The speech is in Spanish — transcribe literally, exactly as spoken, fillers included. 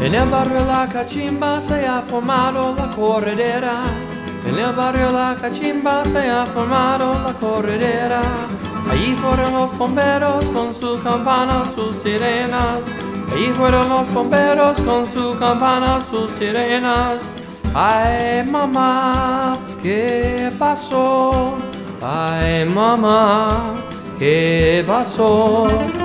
En el barrio La Cachimba se ha formado la corredera. En el barrio La Cachimba se ha formado la corredera. Allí fueron los bomberos con sus campanas, sus sirenas. Allí fueron los bomberos con sus campanas, sus sirenas. Ay, mamá, ¿qué pasó? Ay, mamá, ¿qué pasó?